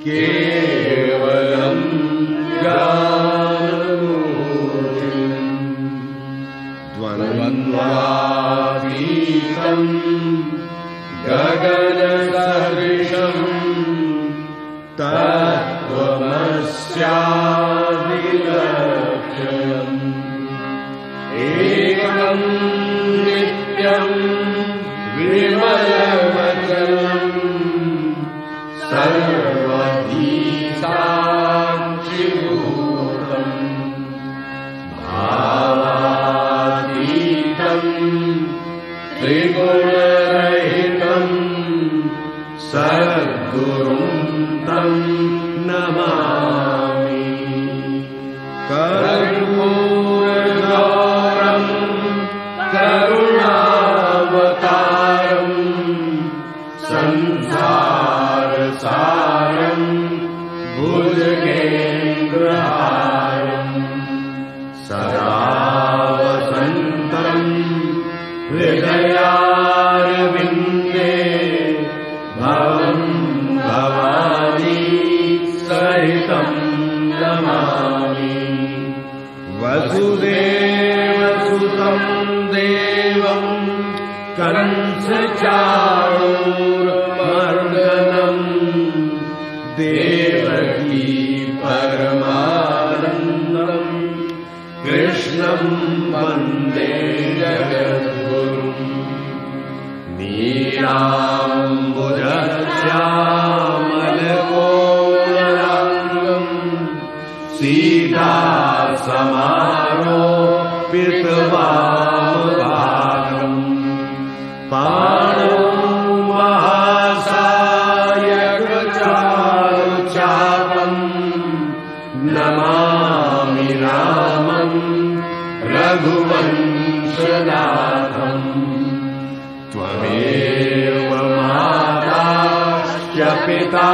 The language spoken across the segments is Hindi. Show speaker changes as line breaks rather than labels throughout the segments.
केवलं ज्ञानमूर्तिम् द्वन्द्वातीतं गगनसदृशम् तत्त्वमस्यादिलक्ष्यम् एकं नित्यं विमलमचलम् सर्वधी साक्षिभूतम् भावातीतं त्रिगुणरहितम् सद्गुरुं तं नमामि। कर्पूरगौरं करुणावतारम् संसारसारं भुजगेन्द्रहारम् सदा वसन्तं हृदयारविन्दे भवं भवानी सहितं नमामि। वसुदेवसुतं देवं कंसचाणूरमर्दनम् देवकी परमानन्दम् कृष्णं वन्दे जगद्गुरुम्। नीलाम्बुजश्यामलकोमलाङ्गम् सीतासमारोपितवामभागम् पाणौ महासायकचारुचापम् नमामि रामं रघुवंशनाथम्। त्वमेव माता च पिता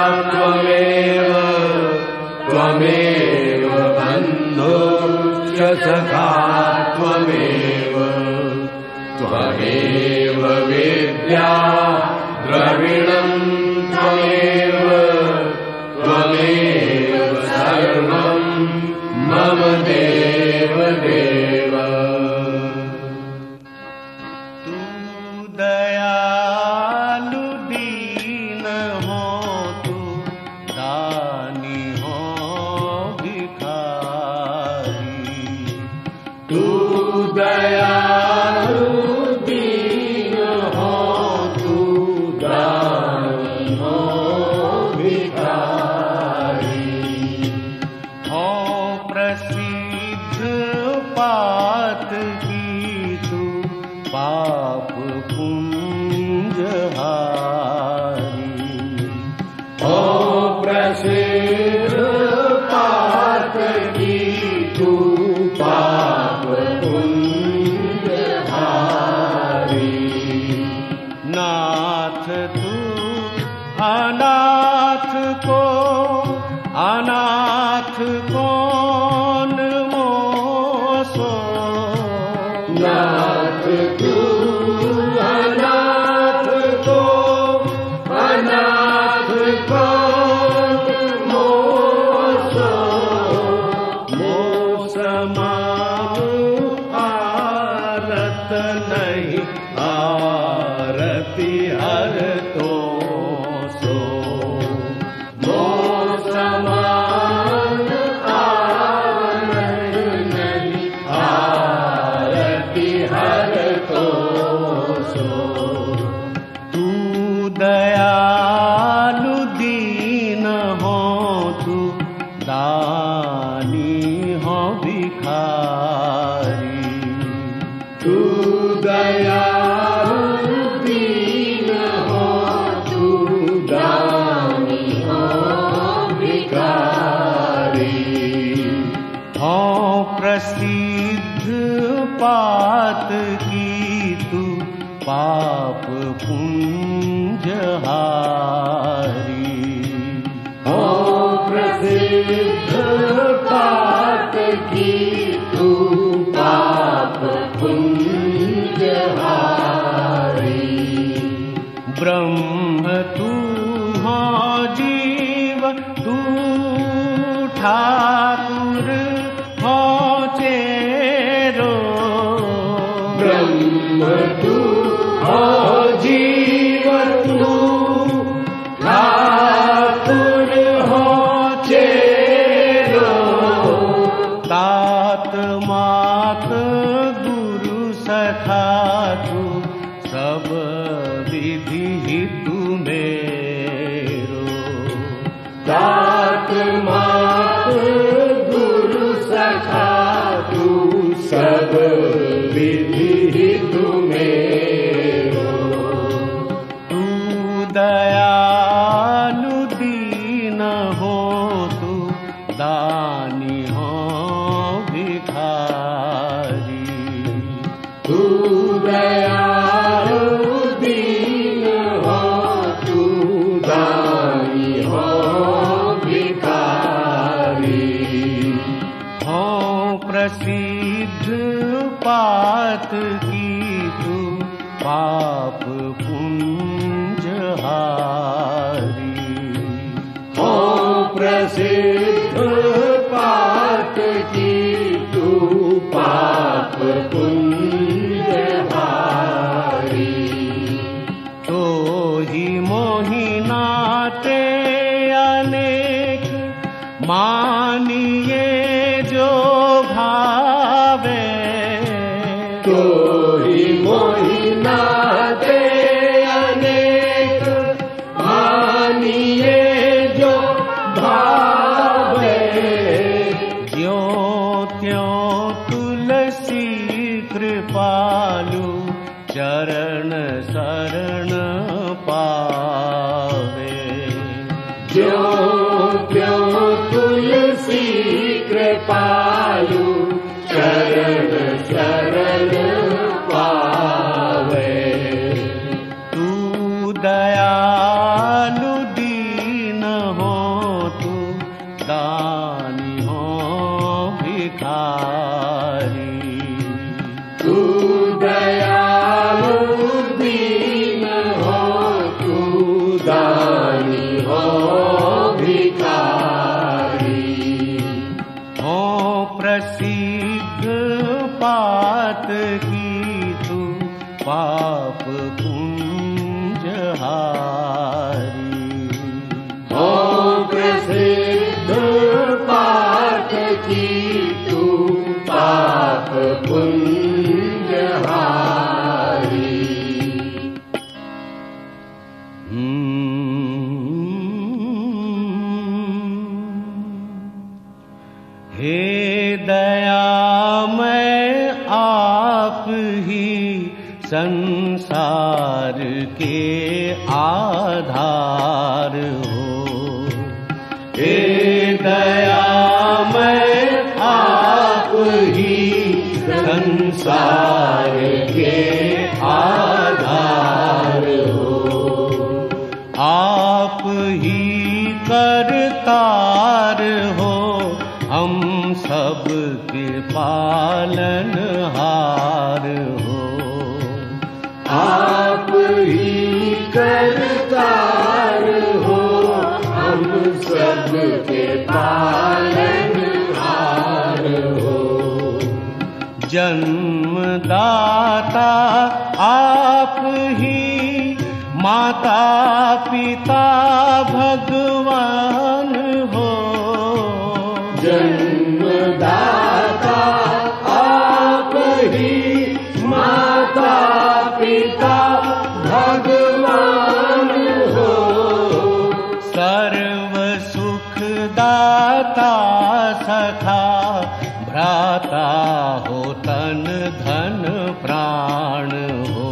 त्वमेव बन्धुश्च सखा त्वमेव विद्या द्रविणं त्वमेव सर्वं मम देव देव।
तू दयालु दीन हो तू दानी हो भिखारी।
तू दयालु दीन हो तू दानी हो भिखारी।
हो प्रसिद्ध पात की तू पाप पुंजहारी।
हो प्रसिद्ध पात की तू पाप पुंजहारी।
नाथ तू अनाथ कौन मोसो।
नाथ तू अनाथ कौन मोसो।
मोसमान आरत नहीं आरती हर तो सो।
मोसमान आरत नहीं आरती हर तो सो।
तू दयालु दीन हो तू दानी हो भिखारी।
तू दयालु दीन हो तू दानी हो भिखारी।
हो प्रसिद्ध पात की तू पाप पुंजहारी।
हो प्रसिद्ध पात की तू पाप पुंजहारी।
ब्रह्म तू हो जीव ठाकुर हो चेरो।
ब्रह्म तू हो जीवन तू ठाकुर हो चेरो।
तात मात गुरु सखा तू सब विधि हितु मेरो।
तात मात गुरु सखा तू सब विधि हितु मेरो।
तू दयालु दीन हो तू दानी हो भिखारी।
तू दयालु दीन हो तू दानी हो भिखारी।
हो प्रसिद्ध पात की तू पाप पुंज हारी।
हो प्रसिद्ध पात की तू पाप पुंज हारी।
तो ही मोहिनाते अनेक मानिए जो भावे।
तो ही मोहिनाते अनेक मानिए जो भावे।
ज्यों त्यों तुलसी कृपालु चरण शरण पावे।
ज्यों त्यों तुलसी कृपालु चरण शरण पावे।
तू दयालु दीन हो तू दानी हो भिखारी।
तू दयालु दीन हो तू दानी हो भिखारी।
हो प्रसिद्ध पात की तू पाप पुंज हारी।
हो प्रसिद्ध पात की तू पाप पुंज हारी।
हे दयामय आप ही संसार के आधार हो।
हे दयामय आप ही संसार के आधार हो।
आप ही करतार हो हम सब के पालनहार हो।
आप ही करतार हो हम सब के पालनहार हो।
जन्मदाता आप ही माता पिता भगवान हो।
जन्मदाता आप ही माता पिता भगवान हो।
सर्व सुखदाता सखा भ्राता हो तन धन प्राण हो।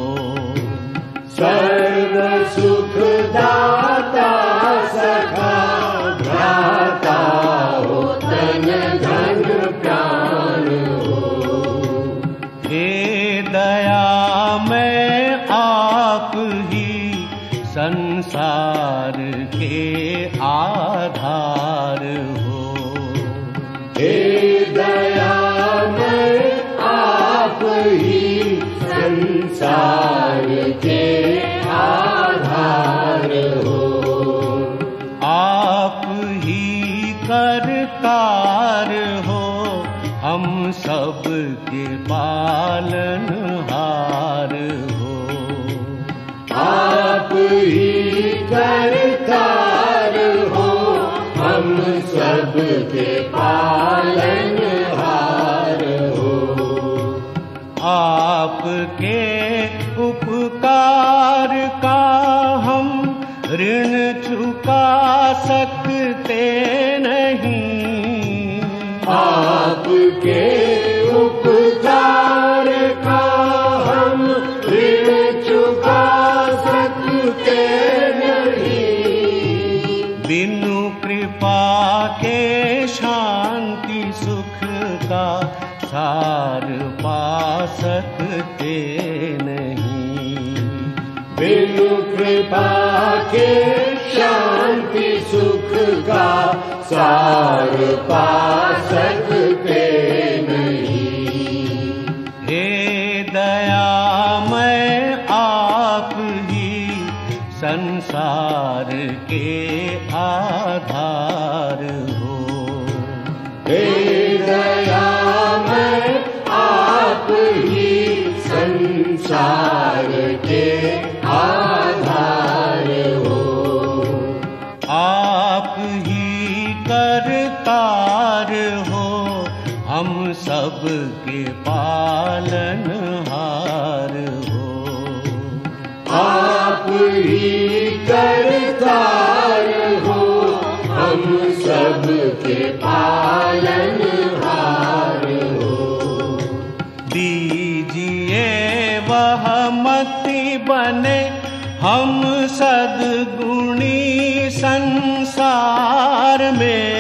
सर्व सुखदाता सखा भ्राता हो तन धन प्राण हो।
हे दयामय आप ही संसार के आधार हो।
हे दयामय आप ही संसार के आधार हो।
आप ही करतार हो, हम सब के पालनहार हो।
आप ही करतार हो, हम सब के पालनहार हो।
आपके उपकार का हम ऋण चुका सकते नहीं।
आपके उपकार का हम ऋण चुका सकते नहीं।
बिनु कृपा के शांति सुख का सार पा सकते नहीं।
बिनु कृपा के शांति सुख का सार पा सकते नहीं।
हे दयामय आप ही संसार के आधार हो।
हे दयामय आप ही संसार के आधार हो।
आप ही करतार हो, हम सब के पालनहार हो।
आप ही करतार हो, हम सब के पालनहार हो।
दीजिए वह मति बने हम सद्गुणी संसार में।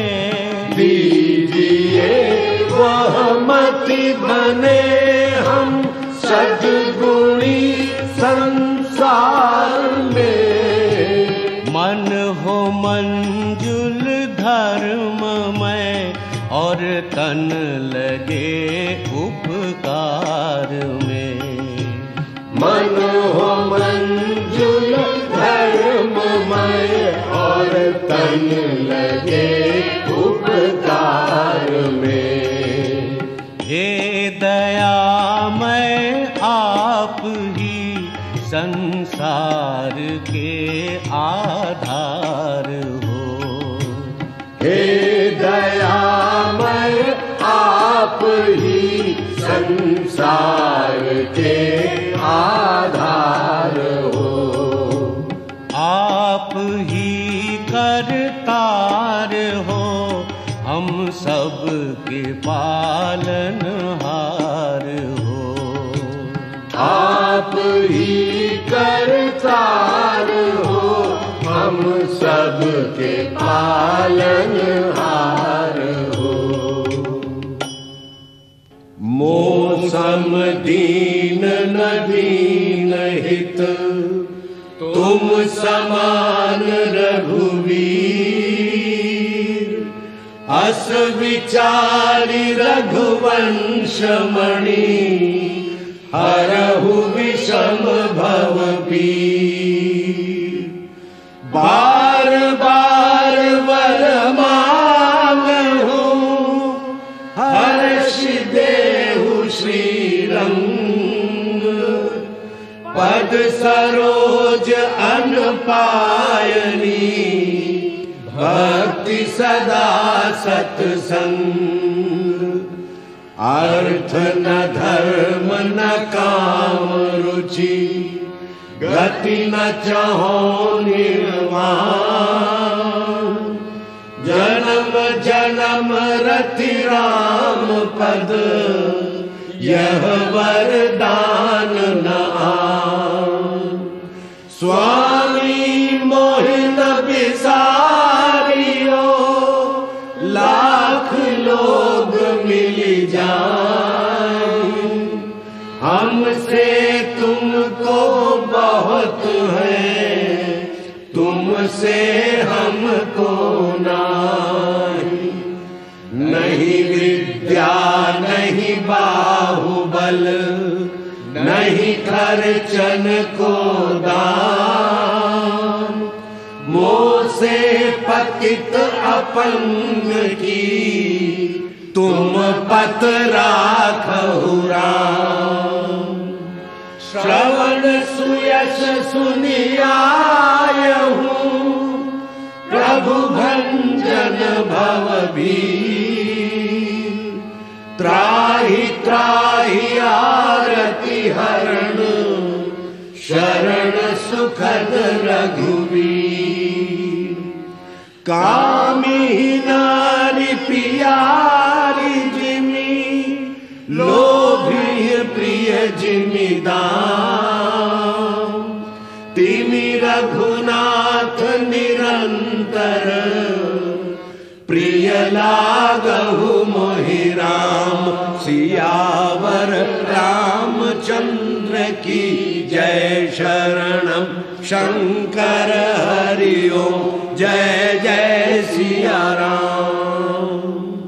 दीजिए वह मति बने हम सद्गुणी संसार में।
मन हो मंजुल धर्ममय और तन लगे उपकार में।
मन हो मंजुल धर्ममय और तन लगे उपकार में।
हे दयामय आप ही संसार के आधार हो।
हे दयामय आप ही संसार के आधार हो।
आप ही करतार हो, हम सब के पालनहार हो।
आप ही करतार हो, हम सब के पालनहार हो। मौसम दीन न दीन हित, तुम समान रघुवीर। अस विचारी रघुवंश मणि, हरहु विषम भव पीर। बार बार वर मांगहु, हर्ष देहु श्रीरंग। पद सरोज अनपायनी, भक्ति सदा सत्संग। अर्थ न धर्म न काम रुचि, गति न चाहो निर्वाण। जन्म जन्म रति राम पद, यह वरदान न आन। स्वामी मोहिन बिसारियो, लाख लोग मिल जाए। हमसे तुमको बहुत है, तुमसे हमको नहीं। नहीं विद्या नहीं बाहुबल, नहीं खर्चन को दान। मोह
से पतित अपंग की, तुम पत राखहु राम। श्रवण सुयश सुनियायहु, प्रभु भंजन भव भीर। त्राहि त्राहि आरति हरण, शरण सुखद रघुवीर। कामी नारी पियारी जिमी, लोभी प्रिय जिमीदाम। तिमि रघुनाथ निरंतर, प्रिय लागहु मोहि राम। सियावर रामचंद्र की जय। शरणम शंकर हरि ओम, जय जय सिया राम।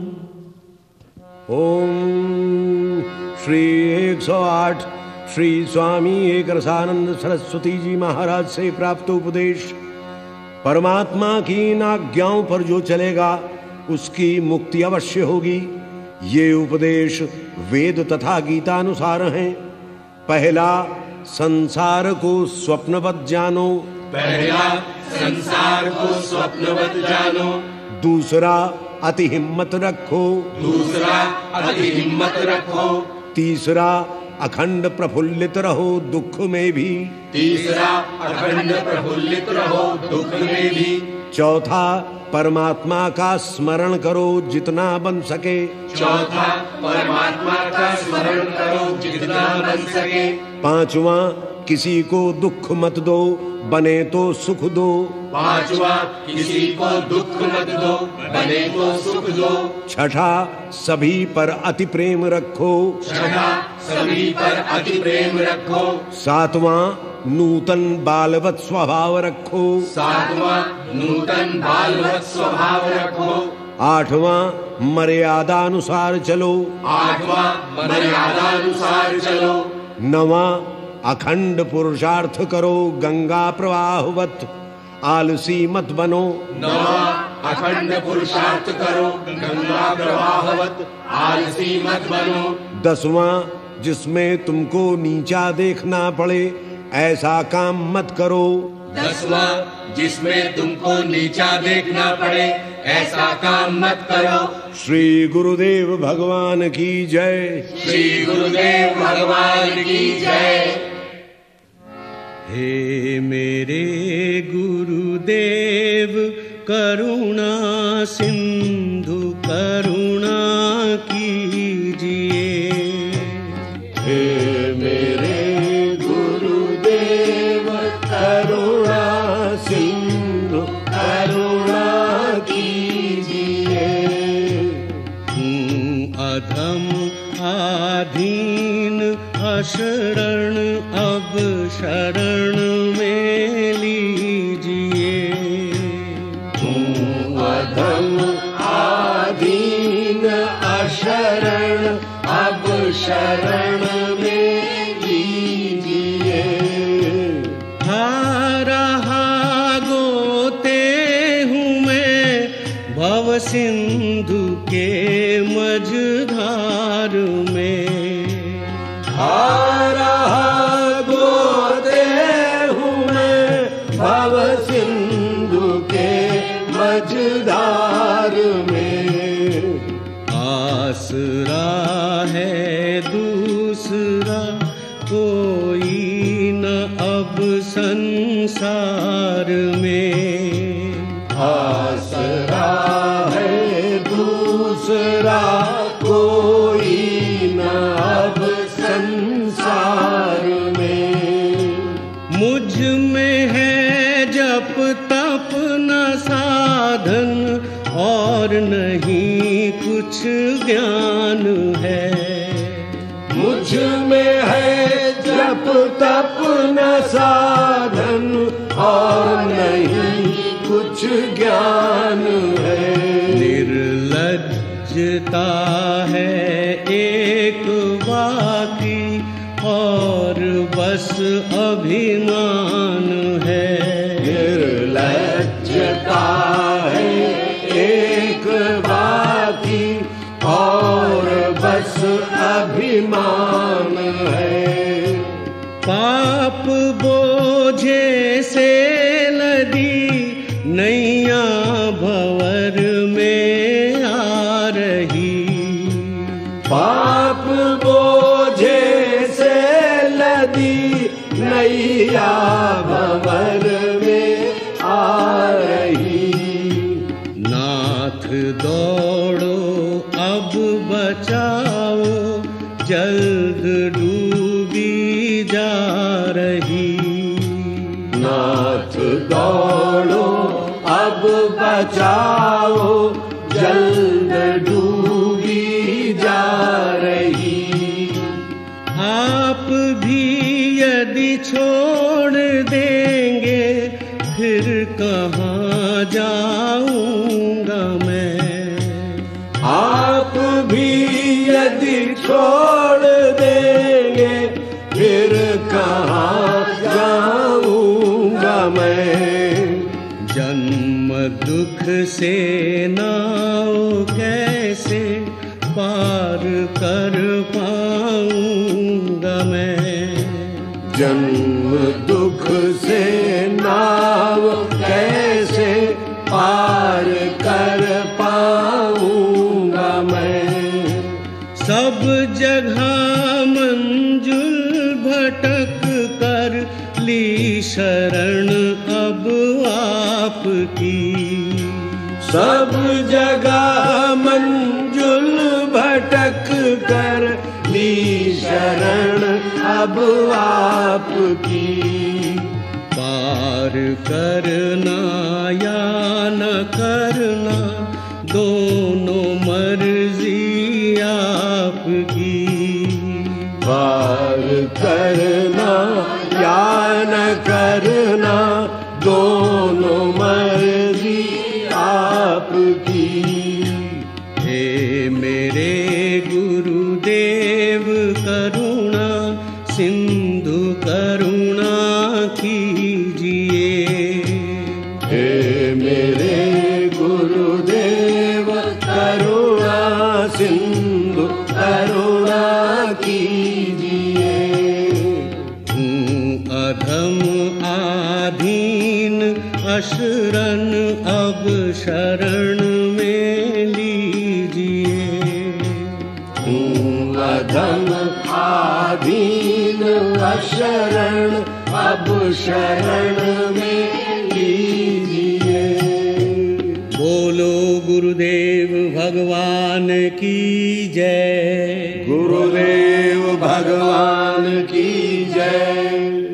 ओम श्री 108 श्री स्वामी एक रसानंद सरस्वती जी महाराज से प्राप्त उपदेश। परमात्मा की इन आज्ञाओं पर जो चलेगा उसकी मुक्ति अवश्य होगी। ये उपदेश वेद तथा गीता अनुसार हैं। पहला, संसार को स्वप्नवत जानो।
पहला, संसार को स्वप्नवत जानो।
दूसरा, अति हिम्मत रखो।
दूसरा, अति हिम्मत रखो।
तीसरा, अखंड प्रफुल्लित रहो दुख में भी।
तीसरा, अखंड प्रफुल्लित रहो दुख में भी।
चौथा, परमात्मा का स्मरण करो जितना बन सके।
चौथा, परमात्मा का स्मरण करो जितना बन सके।
पांचवा, किसी को दुख मत दो, बने तो सुख दो।
पांचवा, किसी को दुख मत दो, बने तो सुख दो।
छठा, सभी पर अति प्रेम रखो।
छठा, सभी पर अति प्रेम रखो।
सातवां, नूतन बालवत स्वभाव रखो।
सातवां, नूतन बालवत स्वभाव रखो।
आठवां, मर्यादा अनुसार चलो।
आठवां, मर्यादा अनुसार चलो।
नवां, अखंड पुरुषार्थ करो गंगा प्रवाहवत, आलसी मत बनो।
नवां, अखंड पुरुषार्थ करो गंगा प्रवाहवत, आलसी मत बनो।
दसवां, जिसमें तुमको नीचा देखना पड़े ऐसा काम मत करो।
दसवां, जिसमें तुमको नीचा देखना पड़े ऐसा काम मत करो।
श्री गुरुदेव भगवान की जय।
श्री गुरुदेव भगवान की जय।
हे मेरे गुरुदेव करुणा सिंधु करुणा कीजिए। हे मेरे गुरुदेव करुणा सिंधु करुणा कीजिए। अधम आधीन अशरण अब शरण में लीजिए। अधम आधीन अशरण अब शरण में लीजिए। हारा गोते हूँ मैं भव सिंधु के मझधार में। हारा गोते हूँ मैं भव सिंधु के मझधार में। आसरा है दूसरा कोई न अब संसार में। आसरा है दूसरा कोई न अब संसार में। मुझ में है जप तप न साधन और नहीं कुछ ज्ञान है। मुझ में है जप तप न साधन और नहीं कुछ ज्ञान है। निर्लज्जता है एक बाकी और बस अभिमान है। निर्लज्जता होता है एक बाकी और बस अभिमान है।
पाप बोझे से लदी नैया भंवर में आ रही।
पाप बोझे से लदी नैया भंवर में आ रही।
नाथ दौड़ो अब बचाओ जल्द डूबी जा रही।
नाथ दौड़ो अब बचाओ जल्द डूबी जा रही।
आप भी यदि छोड़ देंगे फिर कहाँ जाऊंगा मैं।
आप भी यदि छोड़ देंगे फिर कहाँ जाऊंगा मैं।
जन्म दुख से नाव कैसे पार कर पाऊंगा मैं।
जन्म दुख से नाव कैसे पार कर पाऊंगा मैं।
सब जगह मंजुल भटक कर ली शरण अब आपकी।
सब जगह मंजुल भटक कर ली शरण अब आपकी।
पार करना या न करना दोनों मर्जी आपकी।
पार करना या न करना दोनों मर्जी आपकी।
हे मेरे गुरुदेव करुणा सिंधु करुणा कीजिए।
हे मेरे गुरुदेव करुणा सिंधु करुणा कीजिए।
अधम आधीन अशरण अब शरण में लीजिए।
अधम आधीन अशरण अब शरण में लीजिए।
बोलो गुरुदेव भगवान की जय।
गुरुदेव भगवान की जय।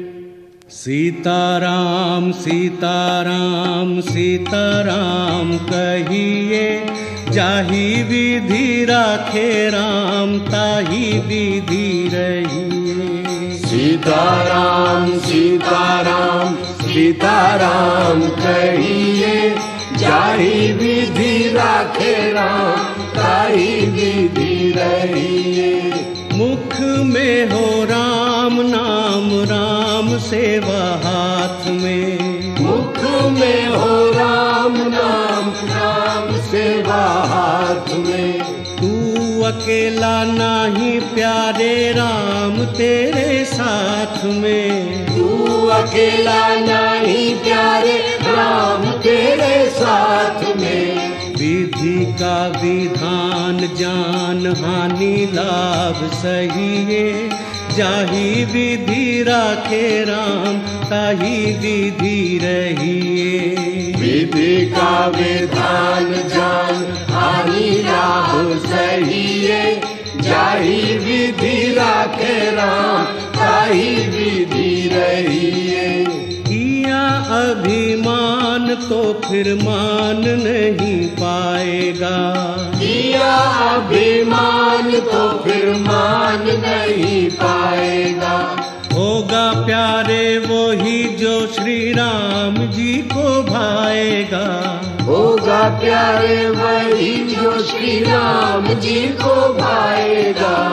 सीताराम सीताराम सीताराम कहिए जाहि विधि राखे राम ताहि विधि रहिए।
सीताराम सीताराम सीताराम कहिए जाहि विधि राखे राम ताहि विधि रहिए।
मुख में हो राम नाम राम सेवा हाथ में।
मुख में हो राम नाम राम सेवा हाथ में।
तू अकेला नाही प्यारे राम तेरे साथ में।
तू अकेला नहीं प्यारे राम तेरे साथ में।
विधि का विधान जान हानि लाभ सहिए जाहि विधि राखे राम ताहि विधि रहिए।
विधि का विधान जान हानि लाभ सहिए जाहि विधि राखे राम ताहि विधि रहिए।
किया अभिमान तो फिर मान नहीं पाएगा।
किया अभिमान तो फिर मान नहीं पाएगा।
होगा प्यारे वो ही जो श्री राम जी को भाएगा।
होगा प्यारे वही जो श्री राम जी को भाएगा।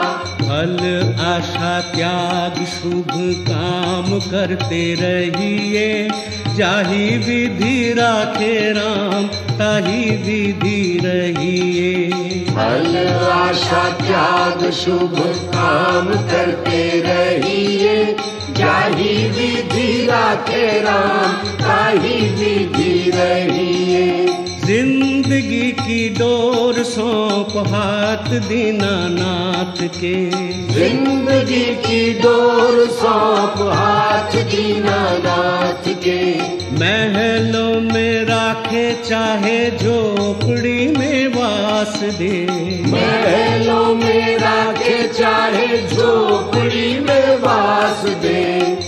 फल आशा त्याग शुभ काम करते रहिए, जाहि विधि राखे राम ताहि विधि रहिए।
फल आशा त्याग शुभ काम करते रहिए, जाहि विधि राखे राम ताहि विधि रहिए।
जिंदगी की डोर सौंप हाथ दीनानाथ के,
जिंदगी की डोर सौंप हाथ दीनानाथ के।
महलों में राखे चाहे झोपड़ी में वास दे,
महलों में राखे चाहे झोपड़ी में वास दे।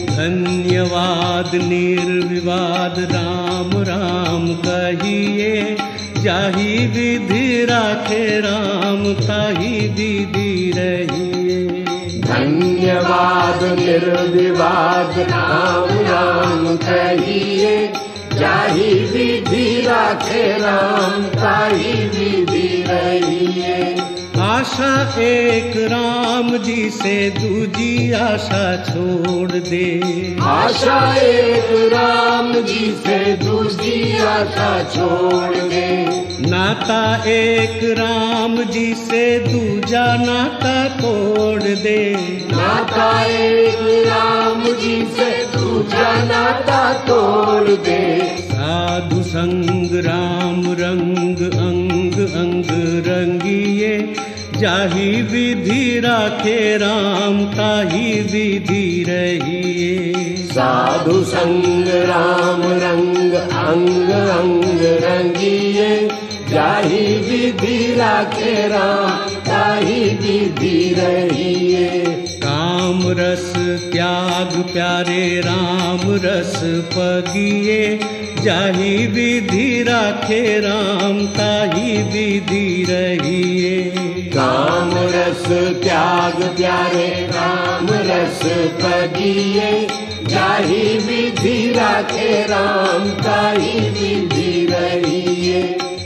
धन्यवाद निर्विवाद राम राम कहिए, जाहि विधि राखे राम ताहि विधि रहिए।
धन्यवाद निर्विवाद राम राम कहिए, जाहि विधि राखे राम ताहि विधि रहिए।
आशा एक राम जी से दूजी आशा छोड़ दे,
आशा एक राम जी से दूसरी आशा छोड़ दे।
नाता एक राम जी से दूजा नाता तोड़ दे,
नाता एक राम जी से दूजा नाता तोड़ दे।
साधु संग राम रंग अंग अंग रंगिए, जाहि विधि राखे राम ताहि विधि रहिए।
साधु संग राम रंग अंग अंग रंगिए, जाहि विधि राखे राम ताहि विधि रहिए।
काम रस त्याग प्यारे राम रस पगिए, जाहि विधि राखे राम ताहि विधि रहिए।
काम रस त्याग प्यारे राम रस पगिए, जाहि विधि राखे राम ताहि विधि रहिए।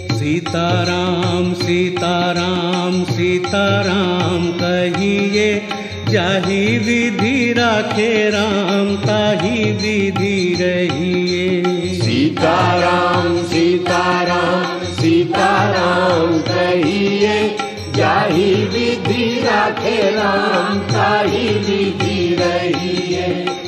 सीताराम सीताराम सीताराम कहिए, जाहि विधि राखे राम ताहि विधि रहिए।
सीताराम सीताराम सीताराम कहिए, जाहि विधि राखे राम ताहि विधि रहिए।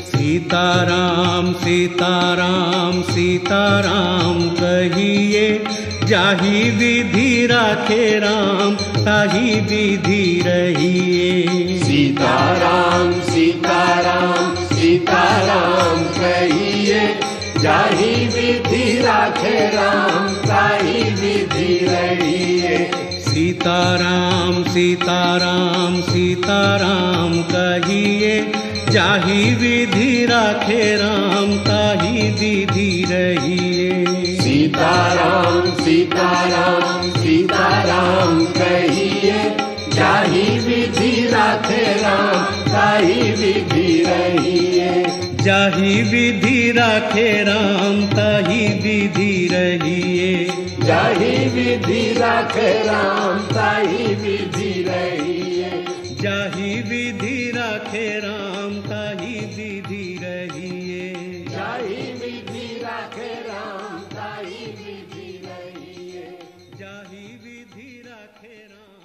सीताराम सीताराम सीताराम कहिए, जाहि विधि राखे राम ताहि विधि रहिए।
सीताराम सीताराम सीताराम कहिए, जाहि विधि राखे राम ताहि विधि रहिए।
सीताराम सीताराम सीताराम कहिए, जाहि विधि राखे राम ताहि विधि रहिए।
सीताराम सीताराम सीताराम कहिए, जाहि विधि राखे राम ताहि विधि रहिए।
जाहि विधि राखे राम ताहि विधि रहिए।
जाहि विधि राखे राम ताहि विधि रहिए।
जाहि विधि राखे राम ताहि विधि रहिए।
जाहि विधि राखे राम ताहि विधि रहिए।
जाहि विधि राखे राम